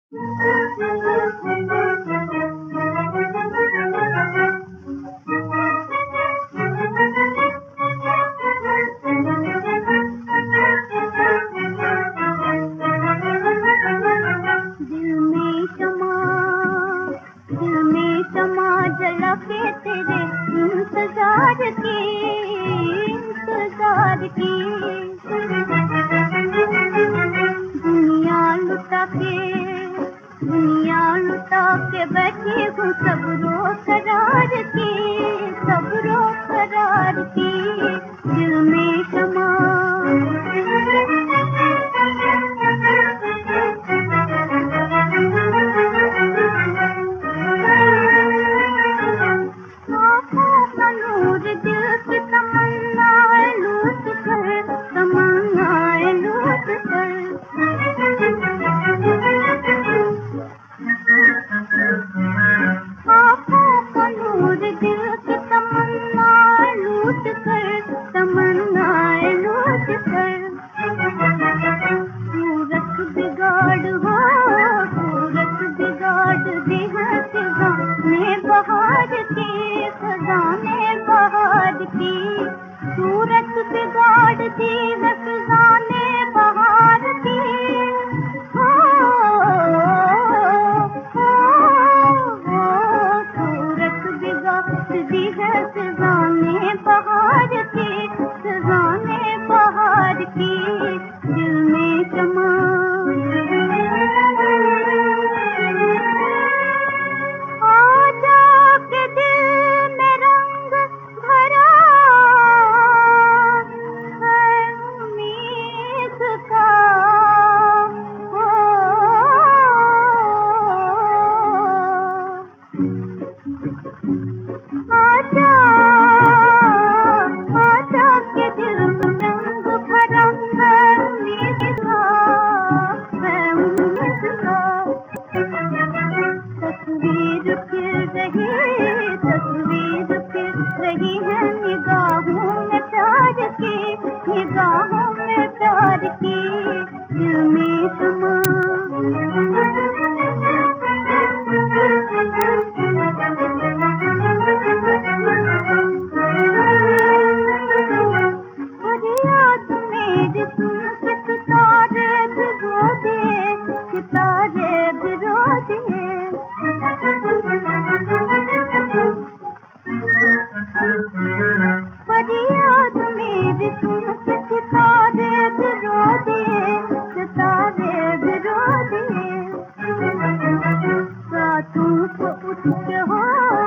जला के तेरे इंतजार की दुनिया लुटा के बैठी हूँ सबरो करार की दिल में शमा सूरत बिगाड़ दी फ़िज़ाने बहार की सूरत बिगाड़ दी है फ़िज़ाने बहार की दिल में शमा तस्वीर फिर रही है निगाहों में प्यार की दिल में समा याद मेरी सुन के सितारे भिगो दे फरियाद मेरी सुन के सितारे भिगो दे रातों को उठ के हो